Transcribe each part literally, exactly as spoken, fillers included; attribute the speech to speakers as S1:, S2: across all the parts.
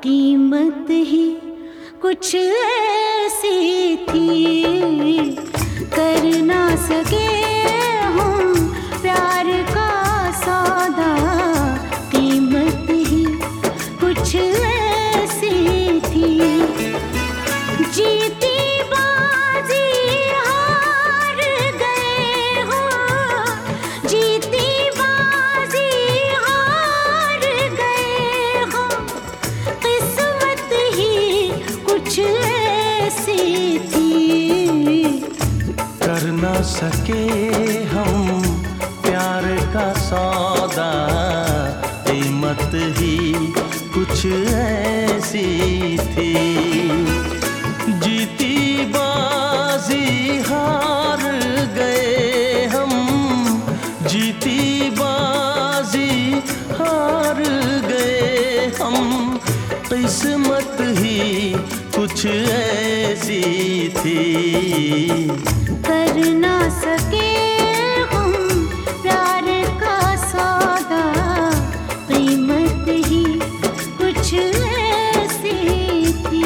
S1: कीमत ही कुछ ऐसी थी, कर ना सके हम प्यार का सौदा, कीमत ही कुछ ऐसी थी। जीती बाजी हार गए हो, जीती बाजी हार गए हो, किस्मत ही कुछ ऐसी थी,
S2: कर ना सके हम प्यार का सौदा, कीमत ही कुछ ऐसी थी। जीती बाजी हार गए हम, जीती बाजी हार गए हम, किस्मत ही कुछ ऐसी थी,
S1: कर ना सके हम प्यार का सौदा, कीमत ही कुछ ऐसी थी।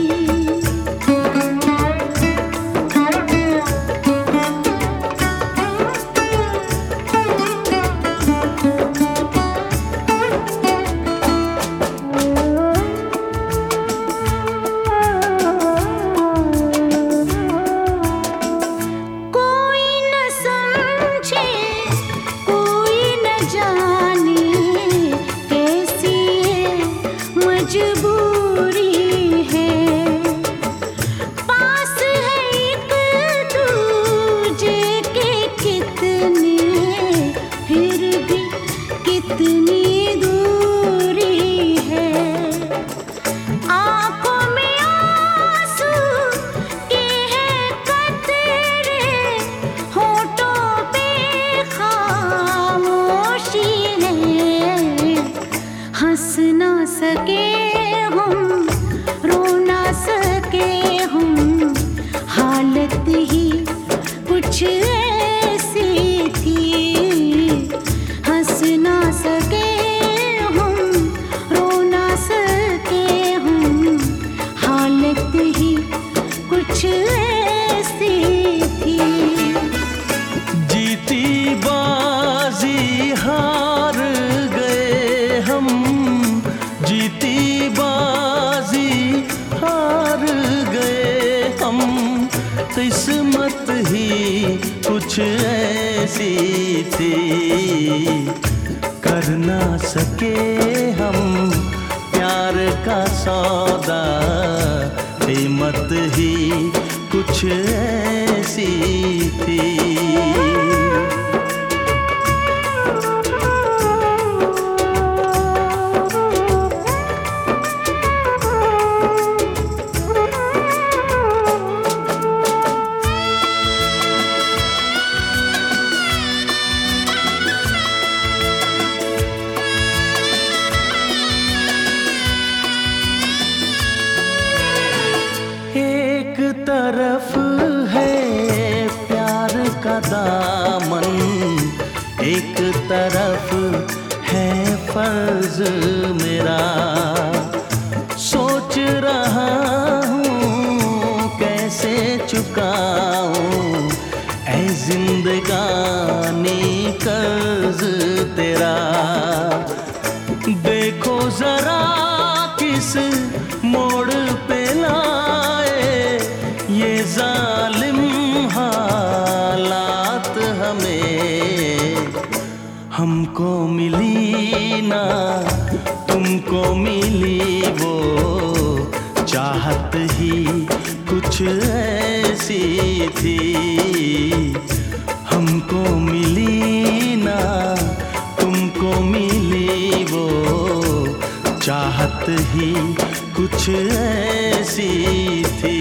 S1: हंस ना सके हम, रो ना सके हम, हालत ही कुछ ऐसी थी, हंस ना सके हम, रो ना सके हम, हालत ही कुछ ऐसी थी।
S2: जीती बाजी हार गए हम, जीती बाजी हार गए हम, किस्मत ही कुछ ऐसी थी, कर ना सके हम प्यार का सौदा, कीमत ही कुछ ऐसी थी। एक तरफ है प्यार का दामन, एक तरफ है फर्ज मेरा, सोच रहा हूँ कैसे चुकाऊं ऐ जिंदगानी कर्ज तेरा। देखो जरा किस मोड़ पे लाए ये जालिम हालात हमें, हमको मिली ना तुमको मिली वो चाहत ही कुछ ऐसी थी, हमको मिली ना तुमको मिली वो चाहत ही कुछ ऐसी थी।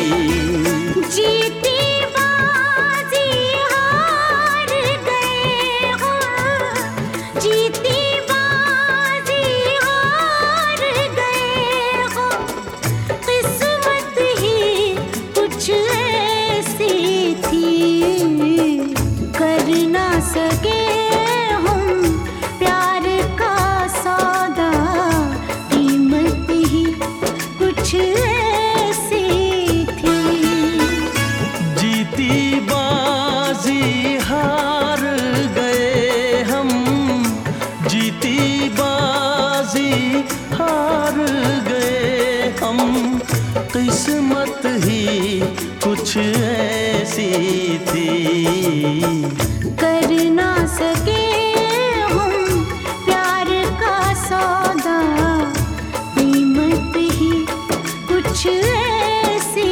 S1: जीती बाजी हार गए हो, जीती बाजी हार गए हो, किस्मत ही कुछ ऐसी थी, कर ना सके हम प्यार का सौदा, कीमत ही
S2: हार गए हम। किस्मत ही कुछ ऐसी थी,
S1: कर ना सके हम प्यार का सौदा, कीमत ही कुछ ऐसी